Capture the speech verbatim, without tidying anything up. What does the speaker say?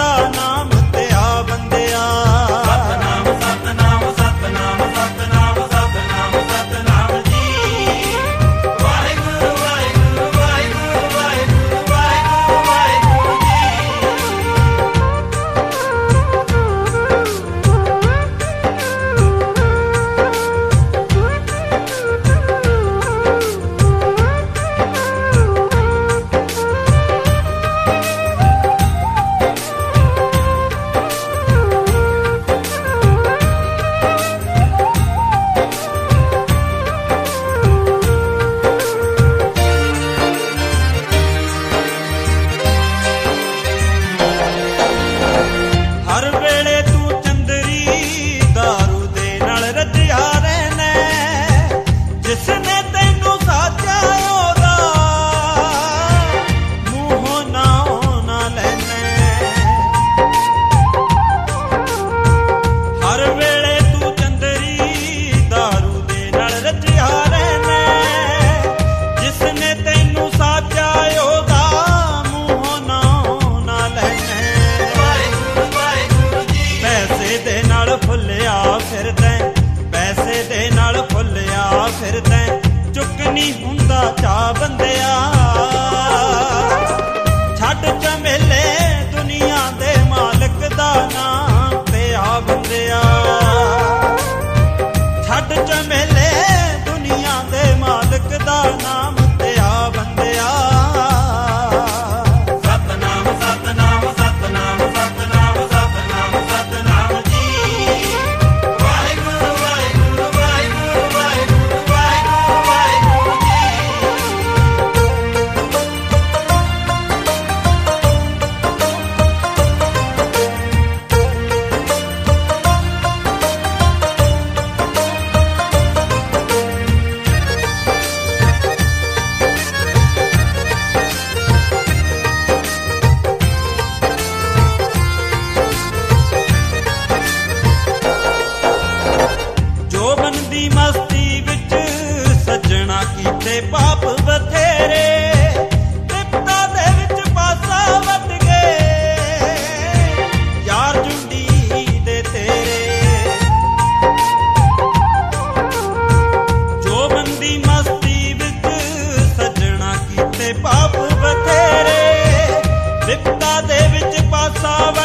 ਦਾ ਨਾਮ ਤੇ ਆ ਬੰਦਿਆ। ਸਤਨਾਮ ਸਤਨਾਮ ਸਤਨਾਮ ਸਤਨਾਮ ਸਤਨਾਮ ਸਤਨਾਮ ਜੀ। ਵਾਹਿਗੁਰੂ ਵਾਹਿਗੁਰੂ ਵਾਹਿਗੁਰੂ ਵਾਹਿਗੁਰੂ ਵਾਹਿਗੁਰੂ ਵਾਹਿਗੁਰੂ ਹਰ ਵੇਲੇ ਤੂੰ ਚੰਦਰੀ ਦਾਰੂ ਦੇ ਨਾਲ ਰੱਜਿਆ ਰਹਿਣਾ। ਜਿਸ ਨੇ ਤੈਨੂੰ ਸਾਜਿਆ ਉਹਦਾ ਮੂੰਹੋਂ ਨਾਉ ਨਾ ਲੈਣਾ। ਹਰ ਵੇਲੇ ਤੂੰ ਚੰਦਰੀ ਦਾਰੂ ਦੇ ਨਾਲ ਰੱਜਿਆ ਰਹਿਣਾ। ਜਿਸ ਨੇ ਤੈਨੂੰ ਸਾਜਿਆ ਉਹਦਾ ਮੂੰਹੋਂ ਨਾਉ ਨਾ ਲੈਣਾ। ਪੈਸੇ ਦੇ ਨਾਲ ਫੁੱਲਿਆ ਫਿਰਦਾ, ਪੈਸੇ ਦੇ ਨਾਲ ਫੁੱਲਿਆ ਫਿਰਦਾ। ਚੁੱਕ ਨਹੀਂ ਹੁੰਦਾ ਚਾ ਬੰਦਿਆ। ਛੱਡ ਝਮੇਲੇ ਦੁਨੀਆ ਦੇ ਮਾਲਕ ਦਾ ਨਾਮ ਤੇ ਆ ਬੰਦਿਆ। ਛੱਡ ਝਮੇਲੇ ਦੁਨੀਆ ਦੇ ਮਾਲਕ ਦਾ ਨਾਮ ਤੇ ਆ ਬੰਦਿਆ। ਸਤਨਾਮ ਸਤਨਾਮ ਸਤਨਾਮ ਸਤਨਾਮ ਸਤਨਾਮ ਸਤਨਾਮ ਜੀ। ਵਾਹਿਗੁਰੂ ਵਾਹਿਗੁਰੂ ਵਾਹਿਗੁਰੂ ਵਾਹਿਗੁਰੂ ਵਾਹਿਗੁਰੂ ਵਾਹਿਗੁਰੂ ਜੋ ਬੰਦੀ ਮਸਤੀ ਵਿੱਚ ਸੱਜਣਾ ਕੀਤੇ ਪਾਪ ਬਥੇਰੇ। ਬਿਪਤਾ ਦੇ ਵਿੱਚ ਪਾਸਾ ਵੱਟ ਗਏ ਯਾਰ ਜੁੰਡੀ ਦੇ ਤੇਰੇ। ਜੋ ਬੰਦੀ ਮਸਤੀ ਵਿੱਚ ਸੱਜਣਾ ਕੀਤੇ ਪਾਪ ਬਥੇਰੇ। ਬਿਪਤਾ ਦੇ ਵਿੱਚ ਪਾਸਾ